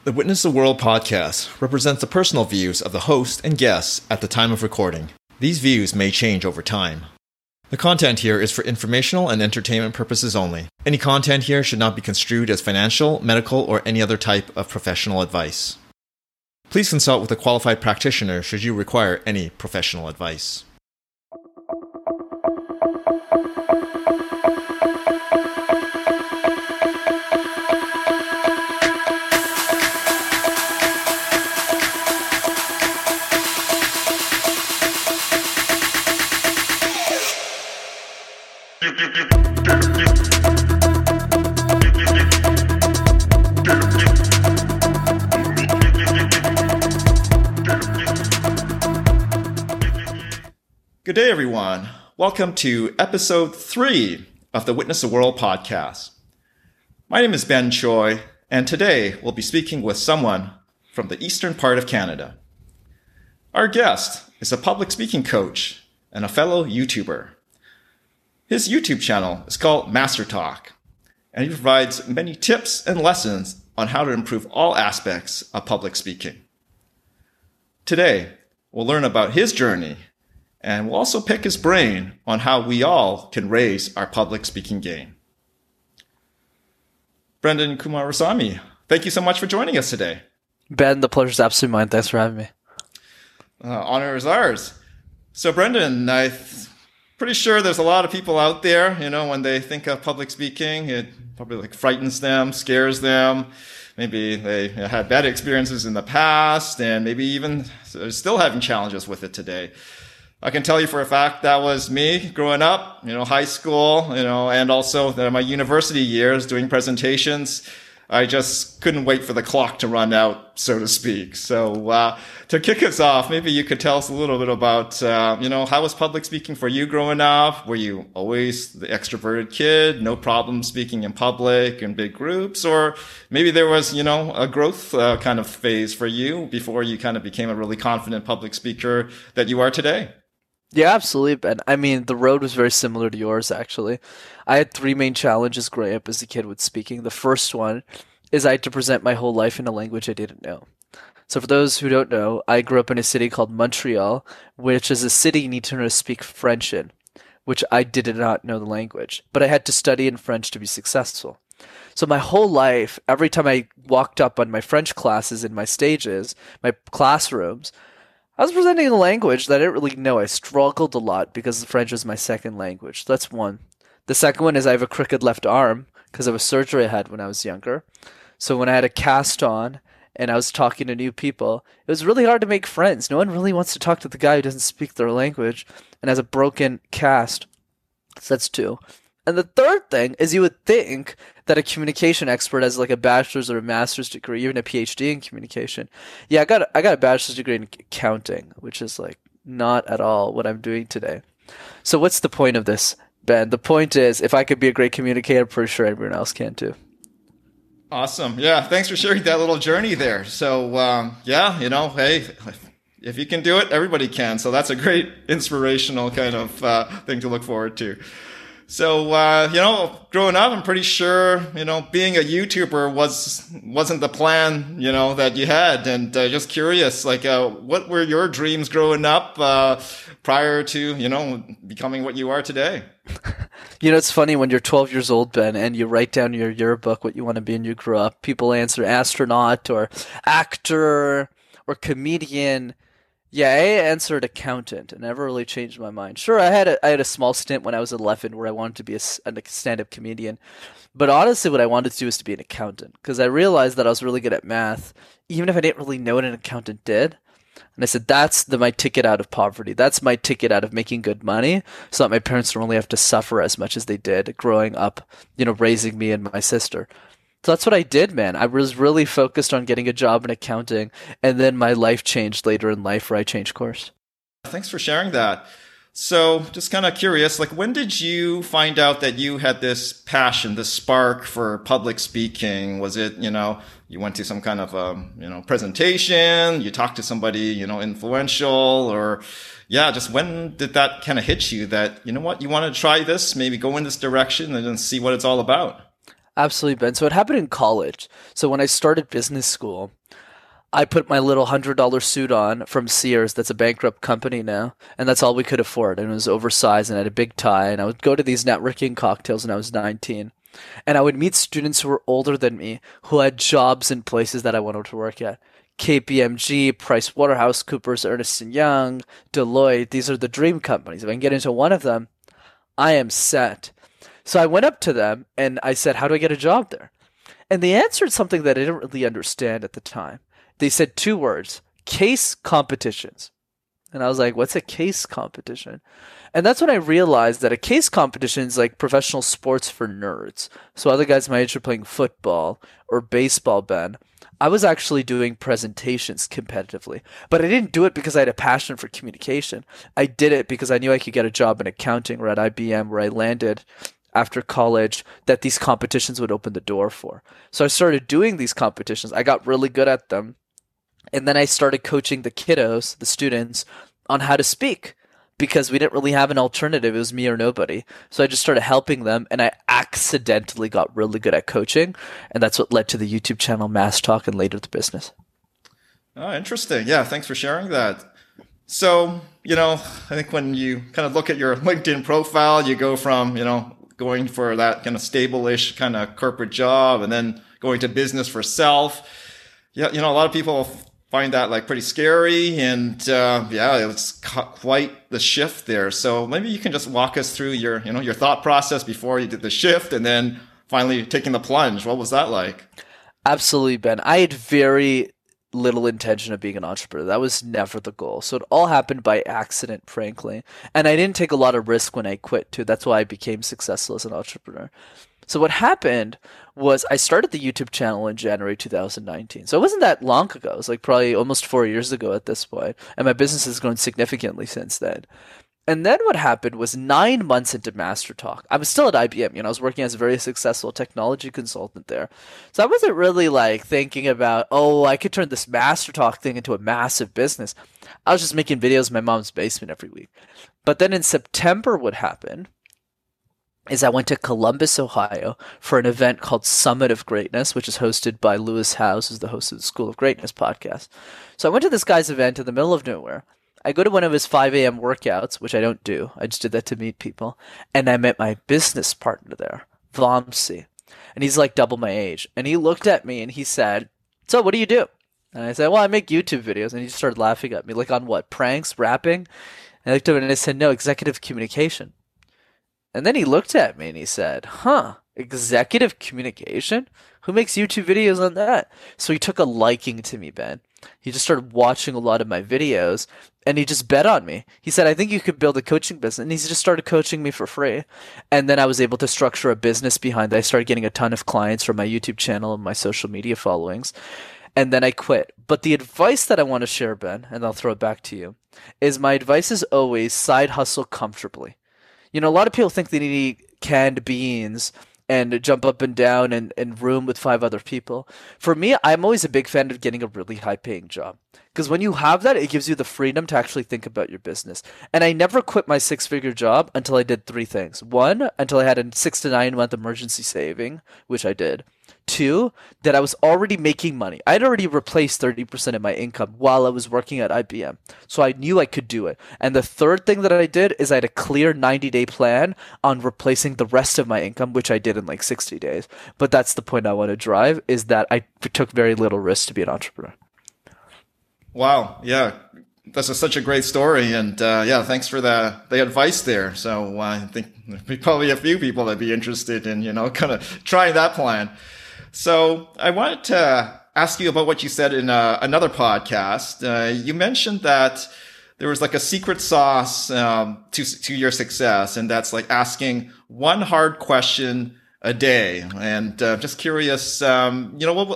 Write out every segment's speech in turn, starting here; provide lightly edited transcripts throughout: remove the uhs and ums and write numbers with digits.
The Witness the World podcast represents the personal views of the host and guests at the time of recording. These views may change over time. The content here is for informational and entertainment purposes only. Any content here should not be construed as financial, medical, or any other type of professional advice. Please consult with a qualified practitioner should you require any professional advice. Good day, everyone. Welcome to episode 3 of the Witness the World podcast. My name is Ben Choi, and today we'll be speaking with someone from the eastern part of Canada. Our guest is a public speaking coach and a fellow YouTuber. His YouTube channel is called Master Talk, and he provides many tips and lessons on how to improve all aspects of public speaking. Today, we'll learn about his journey, and we'll also pick his brain on how we all can raise our public speaking game. Brendan Kumarasamy, thank you so much for joining us today. Ben, the pleasure's absolutely mine. Thanks for having me. Honor is ours. So Brendan, I'm pretty sure there's a lot of people out there, when they think of public speaking, it probably frightens them, scares them. Maybe they had bad experiences in the past, and maybe even still having challenges with it today. I can tell you for a fact that was me growing up, high school, and also my university years doing presentations. I just couldn't wait for the clock to run out, so to speak. So to kick us off, maybe you could tell us a little bit about, how was public speaking for you growing up? Were you always the extroverted kid, no problem speaking in public in big groups? Or maybe there was, a growth kind of phase for you before you kind of became a really confident public speaker that you are today? Yeah, absolutely, Ben. I mean, the road was very similar to yours, actually. I had 3 main challenges growing up as a kid with speaking. The first one is I had to present my whole life in a language I didn't know. So for those who don't know, I grew up in a city called Montreal, which is a city you need to know to speak French in, which I did not know the language. But I had to study in French to be successful. So my whole life, every time I walked up on my French classes in my stages, my classrooms, I was presenting a language that I didn't really know. I struggled a lot because the French was my second language. That's one. The second one is I have a crooked left arm because of a surgery I had when I was younger. So when I had a cast on and I was talking to new people, it was really hard to make friends. No one really wants to talk to the guy who doesn't speak their language and has a broken cast. So that's 2. And the third thing is you would think that a communication expert has like a bachelor's or a master's degree, even a PhD in communication. Yeah, I got a bachelor's degree in accounting, which is like not at all what I'm doing today. So what's the point of this, Ben? The point is, if I could be a great communicator, I'm pretty sure everyone else can too. Awesome. Yeah, thanks for sharing that little journey there. So, hey, if you can do it, everybody can. So that's a great inspirational kind of thing to look forward to. So, growing up, I'm pretty sure, being a YouTuber wasn't the plan, that you had. And just curious, what were your dreams growing up prior to, becoming what you are today? It's funny when you're 12 years old, Ben, and you write down your yearbook what you want to be when you grow up. People answer astronaut or actor or comedian. Yeah, I answered accountant and never really changed my mind. Sure, I had a small stint when I was 11 where I wanted to be a stand-up comedian. But honestly, what I wanted to do was to be an accountant because I realized that I was really good at math, even if I didn't really know what an accountant did. And I said, that's my ticket out of poverty. That's my ticket out of making good money so that my parents don't really have to suffer as much as they did growing up, raising me and my sister. So that's what I did, man. I was really focused on getting a job in accounting, and then my life changed later in life where I changed course. Thanks for sharing that. So just kind of curious, when did you find out that you had this passion, this spark for public speaking? Was it, you went to some kind of, presentation, you talked to somebody, influential, or just when did that kind of hit you that, you want to try this, maybe go in this direction and then see what it's all about? Absolutely, Ben. So it happened in college. So when I started business school, I put my little $100 suit on from Sears, that's a bankrupt company now, and that's all we could afford. And it was oversized and I had a big tie. And I would go to these networking cocktails when I was 19. And I would meet students who were older than me who had jobs in places that I wanted to work at. KPMG, PricewaterhouseCoopers, Ernst& Young, Deloitte, these are the dream companies. If I can get into one of them, I am set. So I went up to them and I said, how do I get a job there? And they answered something that I didn't really understand at the time. They said two words, case competitions. And I was like, what's a case competition? And that's when I realized that a case competition is like professional sports for nerds. So other guys my age were playing football or baseball, Ben. I was actually doing presentations competitively, but I didn't do it because I had a passion for communication. I did it because I knew I could get a job in accounting or at IBM where I landed after college that these competitions would open the door for. So I started doing these competitions. I got really good at them. And then I started coaching the kiddos, the students, on how to speak because we didn't really have an alternative. It was me or nobody. So I just started helping them and I accidentally got really good at coaching. And that's what led to the YouTube channel Mass Talk and later the business. Oh, interesting. Yeah, thanks for sharing that. So, I think when you kind of look at your LinkedIn profile, you go from, going for that kind of stable-ish kind of corporate job and then going to business for self. Yeah, a lot of people find that like pretty scary and it's quite the shift there. So maybe you can just walk us through your thought process before you did the shift and then finally taking the plunge. What was that like? Absolutely, Ben. I had very little intention of being an entrepreneur. That was never the goal. So it all happened by accident, frankly. And I didn't take a lot of risk when I quit too. That's why I became successful as an entrepreneur. So what happened was I started the YouTube channel in January 2019. So it wasn't that long ago. It was like probably almost 4 years ago at this point. And my business has grown significantly since then. And then what happened was 9 months into Master Talk, I was still at IBM. I was working as a very successful technology consultant there. So I wasn't really like thinking about, oh, I could turn this Master Talk thing into a massive business. I was just making videos in my mom's basement every week. But then in September, what happened is I went to Columbus, Ohio for an event called Summit of Greatness, which is hosted by Lewis Howes, who's the host of the School of Greatness podcast. So I went to this guy's event in the middle of nowhere. I go to one of his 5 a.m. workouts, which I don't do. I just did that to meet people. And I met my business partner there, Vamsi. And he's like double my age. And he looked at me and he said, so what do you do? And I said, well, I make YouTube videos. And he just started laughing at me, like on what, pranks, rapping? And I looked at him and I said, no, executive communication. And then he looked at me and he said, executive communication? Who makes YouTube videos on that? So he took a liking to me, Ben. He just started watching a lot of my videos and he just bet on me. He said, I think you could build a coaching business. And he just started coaching me for free. And then I was able to structure a business behind that. I started getting a ton of clients from my YouTube channel and my social media followings. And then I quit. But the advice that I want to share, Ben, and I'll throw it back to you, is my advice is always side hustle comfortably. A lot of people think they need canned beans and jump up and down and room with 5 other people. For me, I'm always a big fan of getting a really high-paying job. Because when you have that, it gives you the freedom to actually think about your business. And I never quit my 6-figure job until I did 3 things. 1, until I had a 6 to 9 month emergency saving, which I did. 2, that I was already making money. I'd already replaced 30% of my income while I was working at IBM. So I knew I could do it. And the third thing that I did is I had a clear 90-day plan on replacing the rest of my income, which I did in like 60 days. But that's the point I want to drive, is that I took very little risk to be an entrepreneur. Wow. Yeah. This is such a great story. And thanks for the advice there. So I think there'd probably a few people that'd be interested in, kind of trying that plan. So I wanted to ask you about what you said in another podcast. You mentioned that there was like a secret sauce to your success, and that's like asking one hard question a day. And just curious, how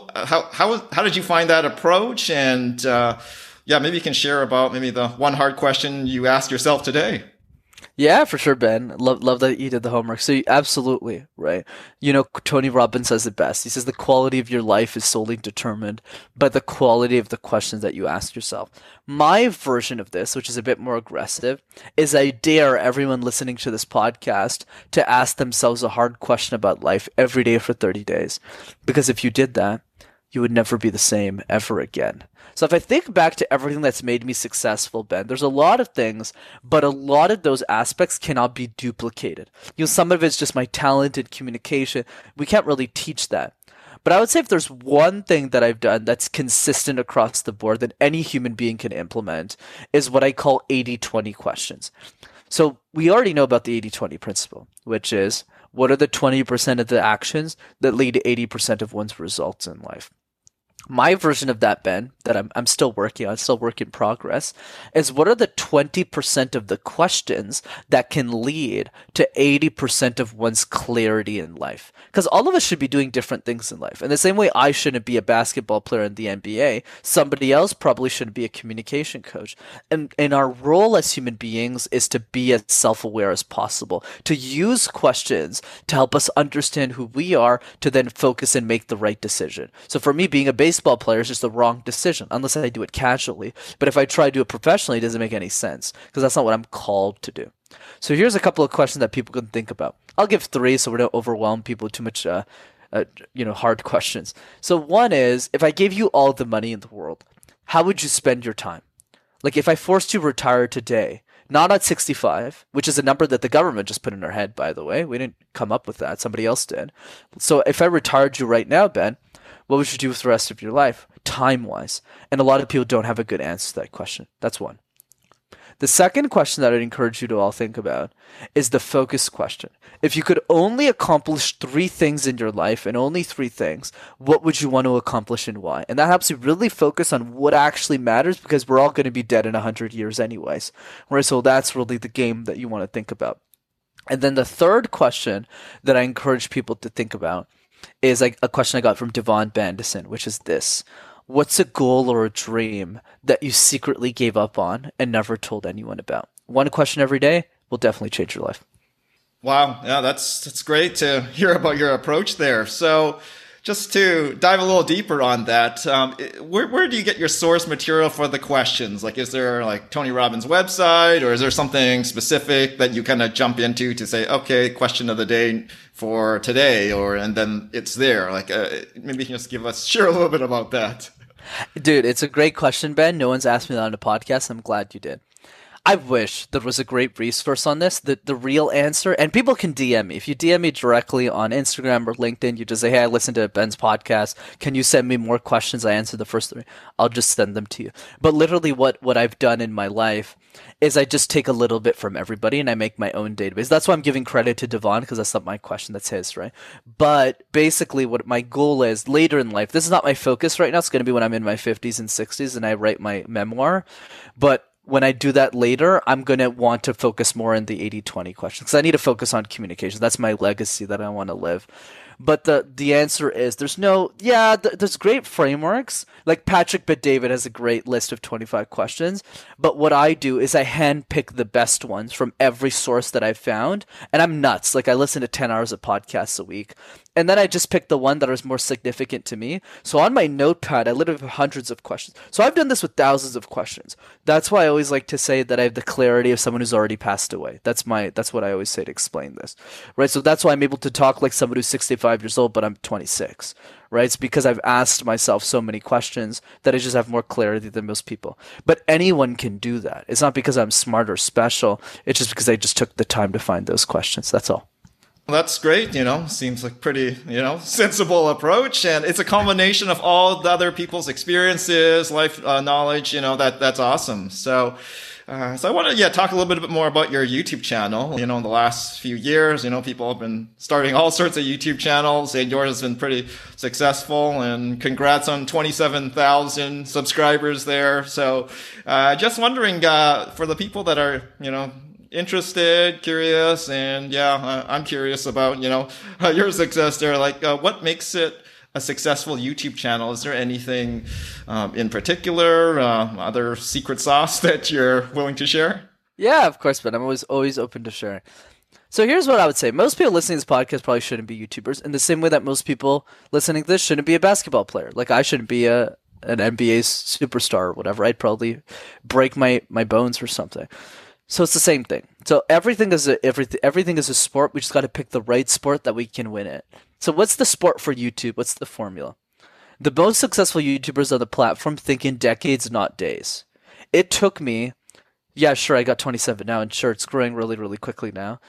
did you find that approach? And maybe you can share about maybe the one hard question you ask yourself today. Yeah, for sure, Ben. Love that you did the homework. So absolutely, right. Tony Robbins says it best. He says the quality of your life is solely determined by the quality of the questions that you ask yourself. My version of this, which is a bit more aggressive, is I dare everyone listening to this podcast to ask themselves a hard question about life every day for 30 days. Because if you did that, you would never be the same ever again. So if I think back to everything that's made me successful, Ben, there's a lot of things, but a lot of those aspects cannot be duplicated. Some of it's just my talent and communication. We can't really teach that. But I would say if there's one thing that I've done that's consistent across the board that any human being can implement is what I call 80-20 questions. So we already know about the 80-20 principle, which is what are the 20% of the actions that lead to 80% of one's results in life? My version of that, Ben, that I'm still working on, still work in progress, is what are the 20% of the questions that can lead to 80% of one's clarity in life? Because all of us should be doing different things in life. In the same way I shouldn't be a basketball player in the NBA, somebody else probably shouldn't be a communication coach. And our role as human beings is to be as self-aware as possible, to use questions to help us understand who we are, to then focus and make the right decision. So for me, being a baseball player is just the wrong decision, unless I do it casually. But if I try to do it professionally, it doesn't make any sense, because that's not what I'm called to do. So here's a couple of questions that people can think about. I'll give three so we don't overwhelm people with too much hard questions. So one is, if I gave you all the money in the world, how would you spend your time? Like if I forced you to retire today, not at 65, which is a number that the government just put in our head, by the way. We didn't come up with that. Somebody else did. So if I retired you right now, Ben, what would you do with the rest of your life, time-wise? And a lot of people don't have a good answer to that question. That's one. The second question that I'd encourage you to all think about is the focus question. If you could only accomplish three things in your life, and only three things, what would you want to accomplish and why? And that helps you really focus on what actually matters, because we're all going to be dead in 100 years anyways. Right? So that's really the game that you want to think about. And then the third question that I encourage people to think about is like a question I got from Devon Bandison, which is this. What's a goal or a dream that you secretly gave up on and never told anyone about? One question every day will definitely change your life. Wow. Yeah, that's great to hear about your approach there. So just to dive a little deeper on that, where do you get your source material for the questions? Like, is there like Tony Robbins' website, or is there something specific that you kind of jump into to say, okay, question of the day for today, and then it's there? Like, maybe you can just share a little bit about that. Dude, it's a great question, Ben. No one's asked me that on a podcast. I'm glad you did. I wish there was a great resource on this, the real answer. And people can DM me. If you DM me directly on Instagram or LinkedIn, you just say, hey, I listened to Ben's podcast. Can you send me more questions? I answered the first three. I'll just send them to you. But literally what I've done in my life is I just take a little bit from everybody and I make my own database. That's why I'm giving credit to Devon, because that's not my question, that's his, right? But basically what my goal is later in life, this is not my focus right now. It's going to be when I'm in my 50s and 60s and I write my memoir. But when I do that later, I'm going to want to focus more on the 80-20 questions, because I need to focus on communication. That's my legacy that I want to live. But the answer is there's great frameworks. Like Patrick Bet-David has a great list of 25 questions. But what I do is I handpick the best ones from every source that I've found. And I'm nuts. Like I listen to 10 hours of podcasts a week. And then I just pick the one that is more significant to me. So on my notepad, I literally have hundreds of questions. So I've done this with thousands of questions. That's why I always like to say that I have the clarity of someone who's already passed away. That's what I always say to explain this, right? So that's why I'm able to talk like someone who's 65 years old, but I'm 26, right? It's because I've asked myself so many questions that I just have more clarity than most people. But anyone can do that. It's not because I'm smart or special. It's just because I just took the time to find those questions. That's all. Well, that's great. Seems like pretty, sensible approach. And it's a combination of all the other people's experiences, life knowledge, that's awesome. So I want to, talk a little bit more about your YouTube channel. In the last few years, people have been starting all sorts of YouTube channels, and yours has been pretty successful. And congrats on 27,000 subscribers there. So just wondering, for the people that are, interested, curious, and I'm curious about, your success there. Like, what makes it a successful YouTube channel? Is there anything in particular, other secret sauce that you're willing to share? Yeah, of course, but I'm always open to sharing. So here's what I would say. Most people listening to this podcast probably shouldn't be YouTubers in the same way that most people listening to this shouldn't be a basketball player. Like I shouldn't be an NBA superstar or whatever. I'd probably break my bones or something. So it's the same thing. So everything is a sport. We just got to pick the right sport that we can win it. So what's the sport for YouTube? What's the formula? The most successful YouTubers on the platform think in decades, not days. It took me, yeah, sure, I got 27 now, and sure, it's growing really, really quickly now.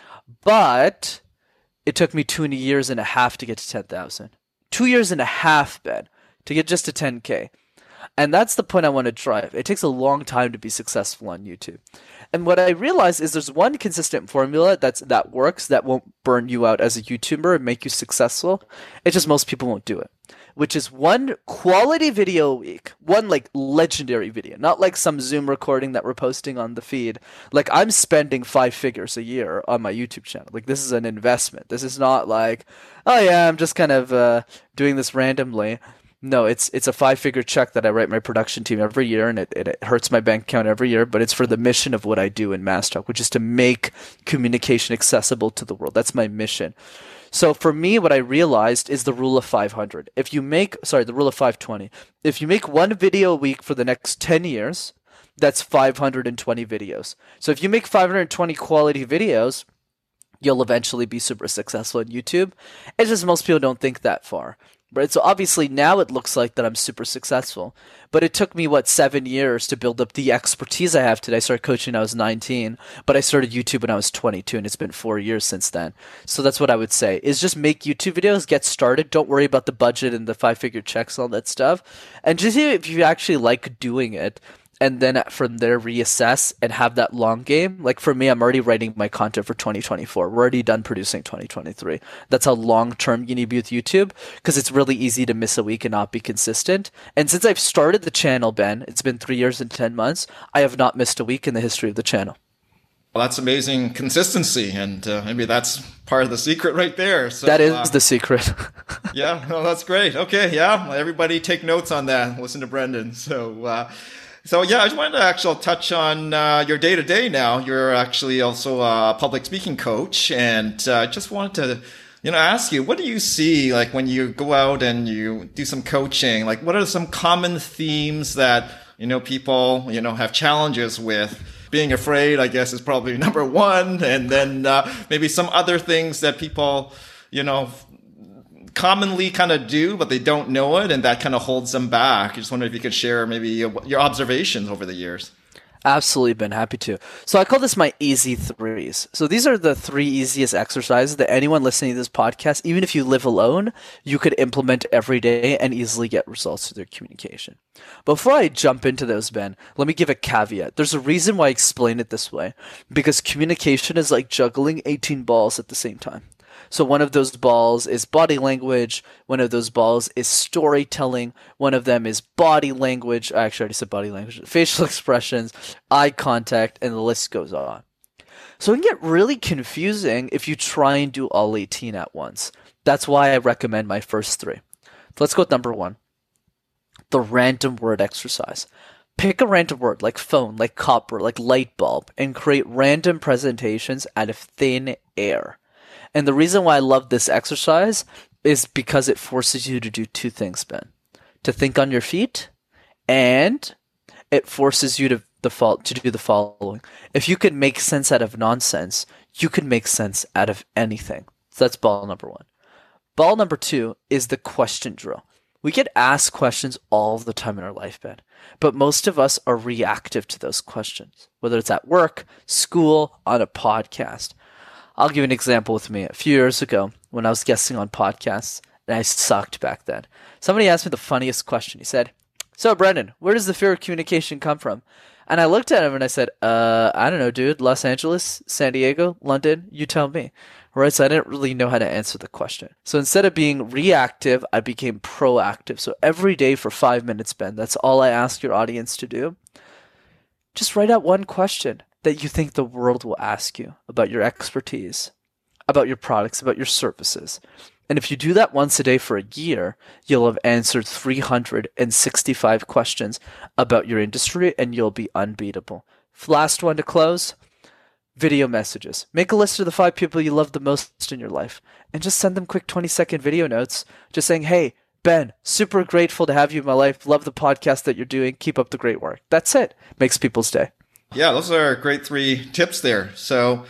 But it took me 2 years and a half to get to 10,000. 2 years and a half, Ben, to get just to 10K. And that's the point I want to drive. It takes a long time to be successful on YouTube. And what I realized is there's one consistent formula that works that won't burn you out as a YouTuber and make you successful. It's just most people won't do it. Which is one quality video a week. One like legendary video. Not like some Zoom recording that we're posting on the feed. Like I'm spending 5 figures a year on my YouTube channel. Like this is an investment. This is not like, oh yeah, I'm just kind of doing this randomly. No, it's a 5 figure check that I write my production team every year, and it hurts my bank account every year, but it's for the mission of what I do in MassTalk, which is to make communication accessible to the world. That's my mission. So for me, what I realized is the rule of 500. The rule of 520. If you make one video a week for the next 10 years, that's 520 videos. So if you make 520 quality videos, you'll eventually be super successful on YouTube. It's just most people don't think that far. Right, so obviously now it looks like that I'm super successful, but it took me 7 years to build up the expertise I have today. I started coaching when I was 19, but I started YouTube when I was 22, and it's been 4 years since then. So that's what I would say: is just make YouTube videos, get started. Don't worry about the budget and the 5 figure checks and all that stuff, and just see if you actually like doing it. And then from there, reassess and have that long game. Like for me, I'm already writing my content for 2024. We're already done producing 2023. That's how long-term you need to be with YouTube, because it's really easy to miss a week and not be consistent. And since I've started the channel, Ben, it's been 3 years and 10 months, I have not missed a week in the history of the channel. Well, that's amazing consistency, and maybe that's part of the secret right there. So, that is the secret. Yeah, no, that's great. Okay, yeah, everybody take notes on that. Listen to Brendan. So yeah, I just wanted to actually touch on your day-to-day now. You're actually also a public speaking coach, and I just wanted to, ask you, what do you see like when you go out and you do some coaching? Like, what are some common themes that people have challenges with? Being afraid, I guess, is probably number one, and then maybe some other things that people, commonly kind of do, but they don't know it, and that kind of holds them back. I just wonder if you could share maybe your observations over the years. Absolutely, been happy to. So I call this my easy threes. So these are the 3 easiest exercises that anyone listening to this podcast, even if you live alone, you could implement every day and easily get results through their communication. Before I jump into those, Ben, let me give a caveat. There's a reason why I explain it this way, because communication is like juggling 18 balls at the same time. So one of those balls is body language. One of those balls is storytelling. One of them is body language. I actually already said body language. Facial expressions, eye contact, and the list goes on. So it can get really confusing if you try and do all 18 at once. That's why I recommend my first 3. So let's go with number 1. The random word exercise. Pick a random word like phone, like copper, like light bulb, and create random presentations out of thin air. And the reason why I love this exercise is because it forces you to do 2 things, Ben. To think on your feet, and it forces you to do the following. If you can make sense out of nonsense, you can make sense out of anything. So that's ball number 1. Ball number 2 is the question drill. We get asked questions all the time in our life, Ben, but most of us are reactive to those questions, whether it's at work, school, on a podcast. I'll give you an example with me. A few years ago, when I was guesting on podcasts, and I sucked back then, somebody asked me the funniest question. He said, "So, Brendan, where does the fear of communication come from?" And I looked at him and I said, I don't know, dude. Los Angeles, San Diego, London, you tell me. Right? So I didn't really know how to answer the question. So instead of being reactive, I became proactive. So every day for 5 minutes, Ben, that's all I ask your audience to do. Just write out one question that you think the world will ask you about your expertise, about your products, about your services. And if you do that once a day for a year, you'll have answered 365 questions about your industry, and you'll be unbeatable. Last one to close, video messages. Make a list of the 5 people you love the most in your life and just send them quick 20-second video notes just saying, hey, Ben, super grateful to have you in my life. Love the podcast that you're doing. Keep up the great work. That's it. Makes people's day. Yeah, those are great 3 tips there. So,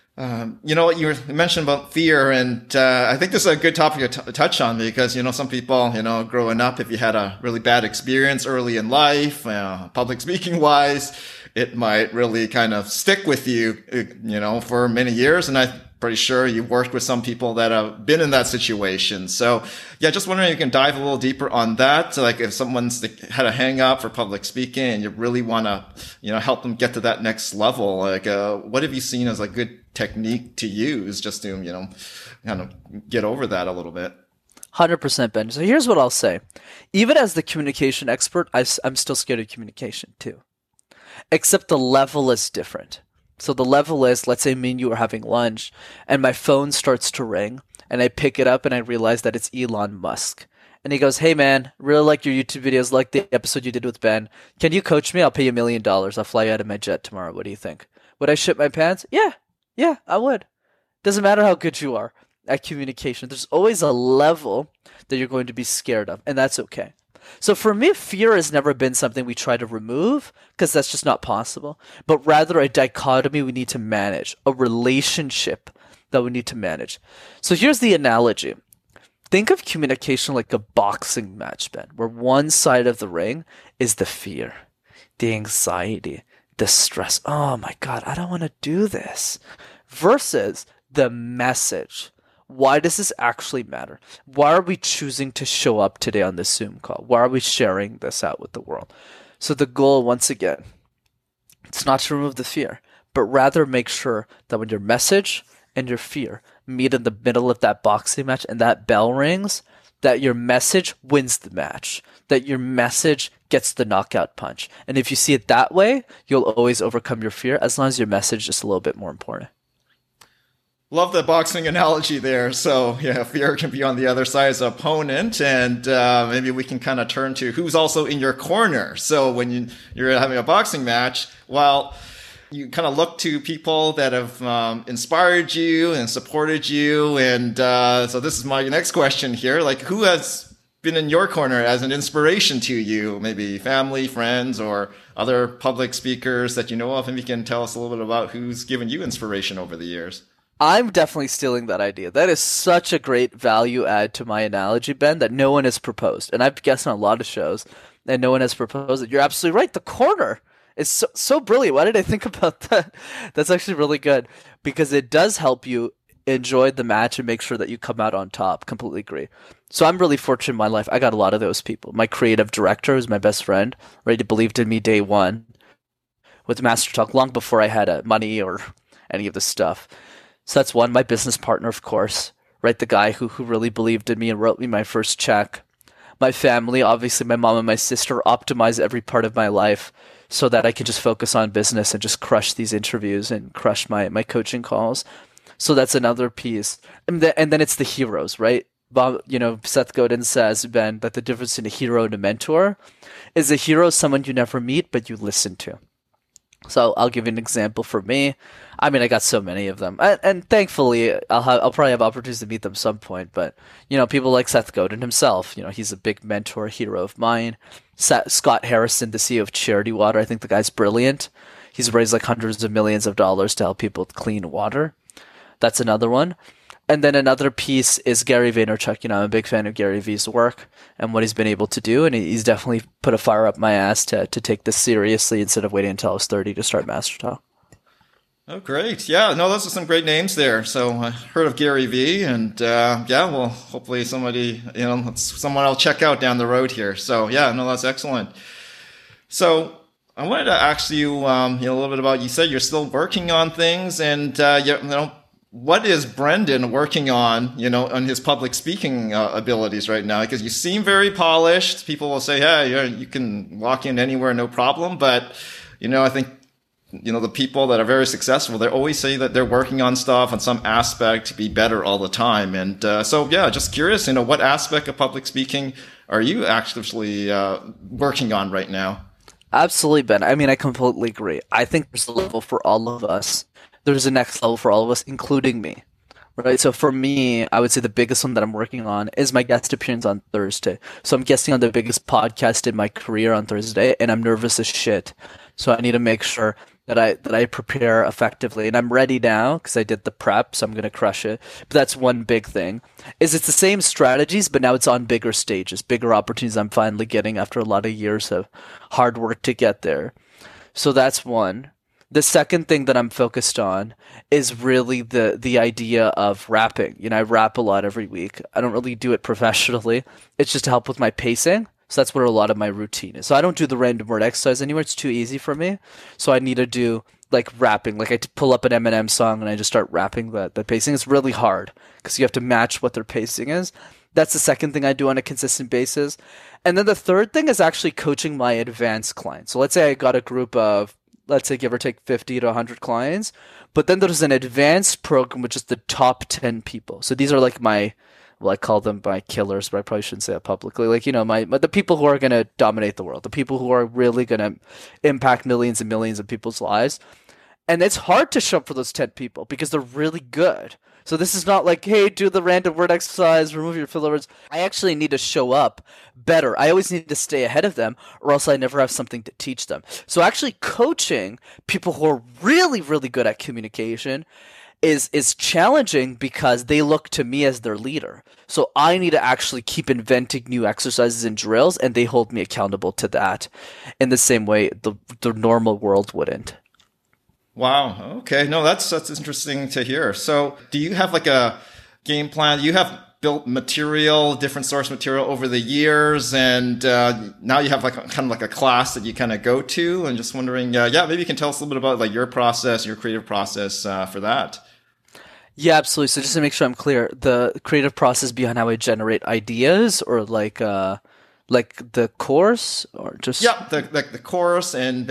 what you mentioned about fear, and I think this is a good topic to touch on because, some people, growing up, if you had a really bad experience early in life, public speaking wise, it might really kind of stick with you, for many years. And I'm pretty sure you've worked with some people that have been in that situation. So yeah, just wondering if you can dive a little deeper on that. So like if someone's had a hang up for public speaking and you really want to, help them get to that next level, like, what have you seen as a good technique to use just to, kind of get over that a little bit? 100%, Ben. So here's what I'll say. Even as the communication expert, I'm still scared of communication too. Except the level is different. So the level is, let's say me and you are having lunch and my phone starts to ring and I pick it up and I realize that it's Elon Musk. And he goes, hey man, really like your YouTube videos, like the episode you did with Ben. Can you coach me? I'll pay you $1 million. I'll fly you out of my jet tomorrow. What do you think? Would I shit my pants? Yeah, I would. Doesn't matter how good you are at communication. There's always a level that you're going to be scared of, and that's okay. So for me, fear has never been something we try to remove because that's just not possible, but rather a dichotomy we need to manage, a relationship that we need to manage. So here's the analogy. Think of communication like a boxing match, Ben, where one side of the ring is the fear, the anxiety, the stress. Oh my God, I don't want to do this. Versus the message. Why does this actually matter? Why are we choosing to show up today on this Zoom call? Why are we sharing this out with the world? So the goal, once again, it's not to remove the fear, but rather make sure that when your message and your fear meet in the middle of that boxing match and that bell rings, that your message wins the match, that your message gets the knockout punch. And if you see it that way, you'll always overcome your fear as long as your message is just a little bit more important. Love the boxing analogy there. So yeah, fear can be on the other side as an opponent, and maybe we can kind of turn to who's also in your corner. So when you're having a boxing match, well, you kind of look to people that have inspired you and supported you. And so this is my next question here. Like, who has been in your corner as an inspiration to you? Maybe family, friends, or other public speakers that you know of? And you can tell us a little bit about who's given you inspiration over the years. I'm definitely stealing that idea. That is such a great value add to my analogy, Ben, that no one has proposed. And I've guessed on a lot of shows, and no one has proposed it. You're absolutely right. The corner is so brilliant. Why did I think about that? That's actually really good because it does help you enjoy the match and make sure that you come out on top. Completely agree. So I'm really fortunate in my life. I got a lot of those people. My creative director, who's my best friend, right? He believed in me day one with Master Talk long before I had money or any of this stuff. So that's one. My business partner, of course, right? The guy who really believed in me and wrote me my first check. My family, obviously my mom and my sister, optimize every part of my life so that I can just focus on business and just crush these interviews and crush my coaching calls. So that's another piece. And then it's the heroes, right? Bob, Seth Godin says, Ben, that the difference in a hero and a mentor is a hero is someone you never meet, but you listen to. So I'll give you an example for me. I mean, I got so many of them, and thankfully, I'll probably have opportunities to meet them some point. But people like Seth Godin himself, he's a big mentor, hero of mine. Scott Harrison, the CEO of Charity Water, I think the guy's brilliant. He's raised like hundreds of millions of dollars to help people with clean water. That's another one. And then another piece is Gary Vaynerchuk. I'm a big fan of Gary V's work and what he's been able to do. And he's definitely put a fire up my ass to take this seriously instead of waiting until I was 30 to start Master Talk. Oh, great. Yeah, no, those are some great names there. So I heard of Gary V, and well, hopefully someone I'll check out down the road here. So yeah, no, that's excellent. So I wanted to ask you, a little bit about, you said you're still working on things, and what is Brendan working on, on his public speaking abilities right now? Because you seem very polished. People will say, hey, you can walk in anywhere, no problem. But, I think, the people that are very successful, they always say that they're working on stuff on some aspect to be better all the time. And so, yeah, just curious, what aspect of public speaking are you actually working on right now? Absolutely, Ben. I mean, I completely agree. I think there's a level for all of us there's a next level for all of us, including me. Right. So for me, I would say the biggest one that I'm working on is my guest appearance on Thursday. So I'm guesting on the biggest podcast in my career on Thursday, and I'm nervous as shit. So I need to make sure that I prepare effectively, and I'm ready now because I did the prep, so I'm gonna crush it. But that's one big thing. Is it's the same strategies, but now it's on bigger stages, bigger opportunities I'm finally getting after a lot of years of hard work to get there. So that's one. The second thing that I'm focused on is really the idea of rapping. I rap a lot every week. I don't really do it professionally. It's just to help with my pacing. So that's where a lot of my routine is. So I don't do the random word exercise anymore. It's too easy for me. So I need to do like rapping. Like pull up an Eminem song and I just start rapping the pacing. It's really hard because you have to match what their pacing is. That's the second thing I do on a consistent basis. And then the third thing is actually coaching my advanced clients. So let's say I got a group of, let's say give or take 50 to 100 clients, but then there's an advanced program, which is the top 10 people. So these are like I call them my killers, but I probably shouldn't say that publicly. Like, the people who are going to dominate the world, the people who are really going to impact millions and millions of people's lives. And it's hard to show up for those 10 people because they're really good. So this is not like, hey, do the random word exercise, remove your filler words. I actually need to show up better. I always need to stay ahead of them or else I never have something to teach them. So actually coaching people who are really, really good at communication is challenging because they look to me as their leader. So I need to actually keep inventing new exercises and drills, and they hold me accountable to that in the same way the normal world wouldn't. Wow. Okay. No, that's interesting to hear. So do you have like a game plan? You have built material, different source material over the years, and now you have like kind of like a class that you kind of go to, and just wondering, maybe you can tell us a little bit about like your process, your creative process for that. Yeah, absolutely. So just to make sure I'm clear, the creative process behind how I generate ideas, or like the course, or just the course, and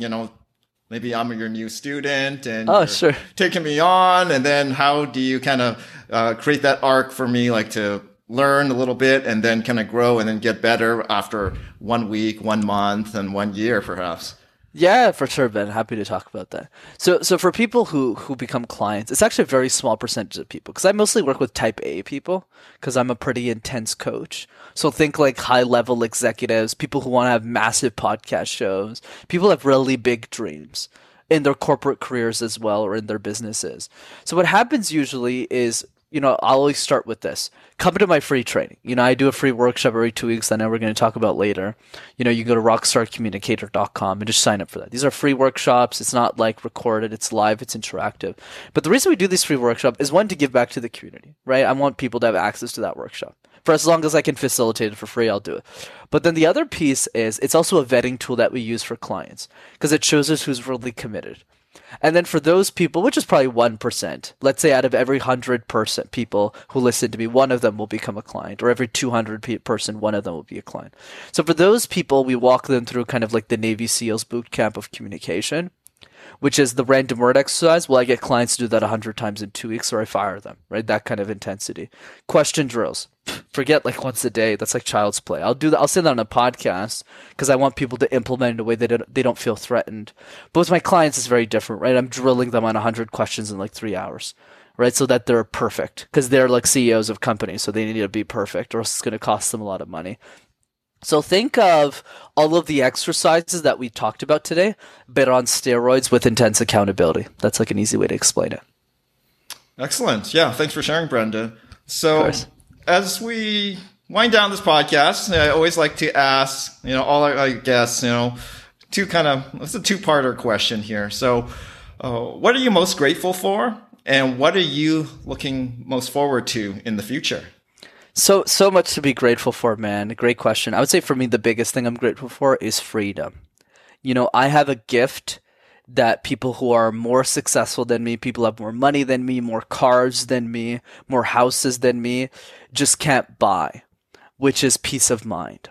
maybe I'm your new student and sure, taking me on, and then how do you kind of create that arc for me, like to learn a little bit and then kind of grow and then get better after 1 week, 1 month, and 1 year, perhaps. Yeah, for sure, Ben. Happy to talk about that. So for people who become clients, it's actually a very small percentage of people because I mostly work with type A people because I'm a pretty intense coach. So think like high level executives, people who want to have massive podcast shows, people have really big dreams in their corporate careers as well or in their businesses. So what happens usually is, I'll always start with this. Come to my free training. I do a free workshop every 2 weeks that I know we're going to talk about later. You can go to rockstarcommunicator.com and just sign up for that. These are free workshops. It's not like recorded. It's live. It's interactive. But the reason we do these free workshops is one, to give back to the community, right? I want people to have access to that workshop. For as long as I can facilitate it for free, I'll do it. But then the other piece is it's also a vetting tool that we use for clients because it shows us who's really committed. And then for those people, which is probably 1%, let's say out of every 100 people who listen to me, one of them will become a client, or every 200 person, one of them will be a client. So for those people, we walk them through kind of like the Navy SEALs boot camp of communication, which is the random word exercise. Well, I get clients to do that 100 times in 2 weeks or I fire them, right? That kind of intensity. Question drills. Forget like once a day. That's like child's play. I'll do that. I'll say that on a podcast because I want people to implement in a way that they don't feel threatened. But with my clients, it's very different, right? I'm drilling them on 100 questions in like 3 hours, right? So that they're perfect because they're like CEOs of companies. So they need to be perfect or else it's going to cost them a lot of money. So think of all of the exercises that we talked about today, but on steroids with intense accountability. That's like an easy way to explain it. Excellent. Yeah. Thanks for sharing, Brendan. So as we wind down this podcast, I always like to ask, all our guests, it's a two-parter question here. So what are you most grateful for? And what are you looking most forward to in the future? So much to be grateful for, man. Great question. I would say for me, the biggest thing I'm grateful for is freedom. I have a gift that people who are more successful than me, people have more money than me, more cars than me, more houses than me, just can't buy, which is peace of mind.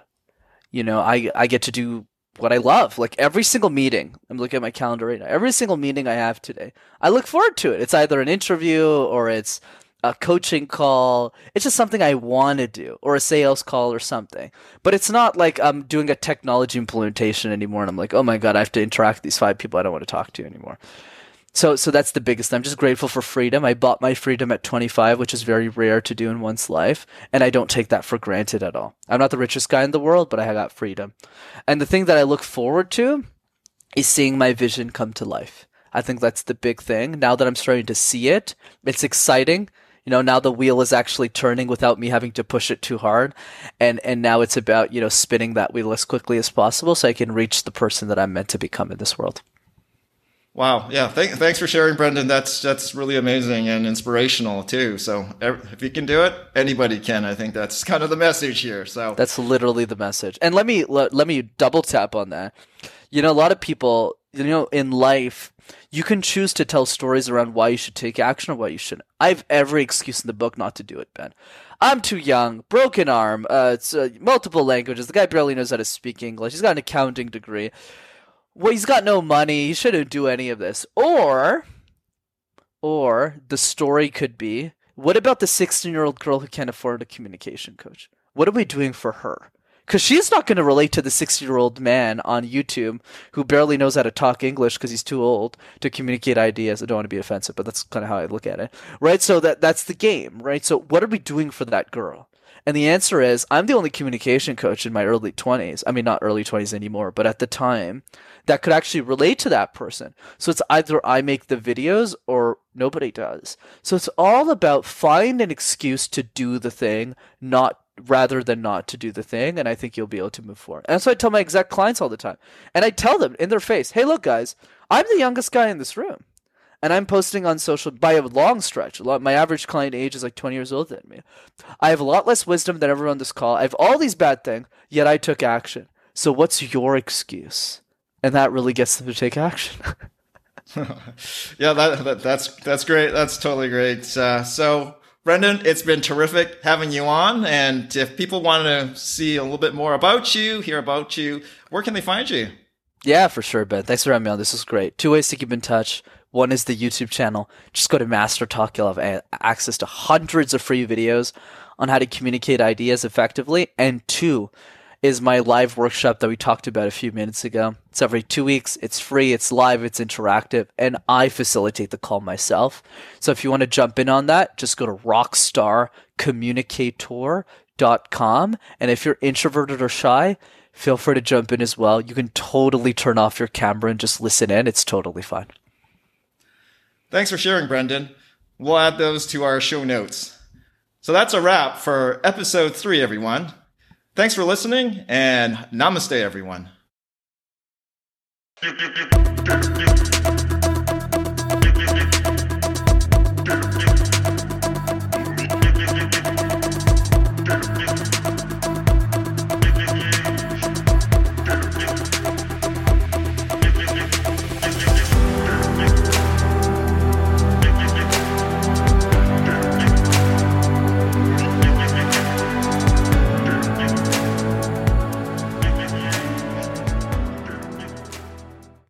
I get to do what I love. Like every single meeting, I'm looking at my calendar right now, every single meeting I have today, I look forward to it. It's either an interview or it's a coaching call. It's just something I want to do, or a sales call or something. But it's not like I'm doing a technology implementation anymore and I'm like, oh my God, I have to interact with these 5 people I don't want to talk to anymore. So that's the biggest. I'm just grateful for freedom. I bought my freedom at 25, which is very rare to do in one's life, and I don't take that for granted at all. I'm not the richest guy in the world, but I got freedom. And the thing that I look forward to is seeing my vision come to life. I think that's the big thing. Now that I'm starting to see it, it's exciting. You know, now the wheel is actually turning without me having to push it too hard. And now it's about, you know, spinning that wheel as quickly as possible so I can reach the person that I'm meant to become in this world. Wow. Yeah. Thanks for sharing, Brendan. That's really amazing and inspirational too. So if you can do it, anybody can. I think that's kind of the message here. So that's literally the message. And let me double tap on that. You know, a lot of people, you know, in life, you can choose to tell stories around why you should take action or why you shouldn't. I have every excuse in the book not to do it, Ben. I'm too young, broken arm, it's multiple languages. The guy barely knows how to speak English. He's got an accounting degree. Well, he's got no money. He shouldn't do any of this. Or the story could be, what about the 16-year-old girl who can't afford a communication coach? What are we doing for her? Because she's not going to relate to the 60-year-old man on YouTube who barely knows how to talk English because he's too old to communicate ideas. I don't want to be offensive, but that's kind of how I look at it. Right? So that's the game, right? So what are we doing for that girl? And the answer is, I'm the only communication coach in my early 20s. I mean, not early 20s anymore, but at the time, that could actually relate to that person. So it's either I make the videos or nobody does. So it's all about find an excuse to do the thing, rather than not to do the thing, and I think you'll be able to move forward. And that's what I tell my exec clients all the time. And I tell them in their face, hey, look, guys, I'm the youngest guy in this room. And I'm posting on social by a long stretch. My average client age is like 20 years older than me. I have a lot less wisdom than everyone on this call. I have all these bad things, yet I took action. So what's your excuse? And that really gets them to take action. Yeah, that's great. That's totally great. So, Brendan, it's been terrific having you on. And if people want to see a little bit more about you, hear about you, where can they find you? Yeah, for sure, Ben. Thanks for having me on. This is great. 2 ways to keep in touch. One is the YouTube channel. Just go to Master Talk. You'll have access to hundreds of free videos on how to communicate ideas effectively. And 2 is my live workshop that we talked about a few minutes ago. It's every 2 weeks. It's free. It's live. It's interactive. And I facilitate the call myself. So if you want to jump in on that, just go to rockstarcommunicator.com. And if you're introverted or shy, feel free to jump in as well. You can totally turn off your camera and just listen in. It's totally fine. Thanks for sharing, Brendan. We'll add those to our show notes. So that's a wrap for episode 3, everyone. Thanks for listening, and namaste, everyone.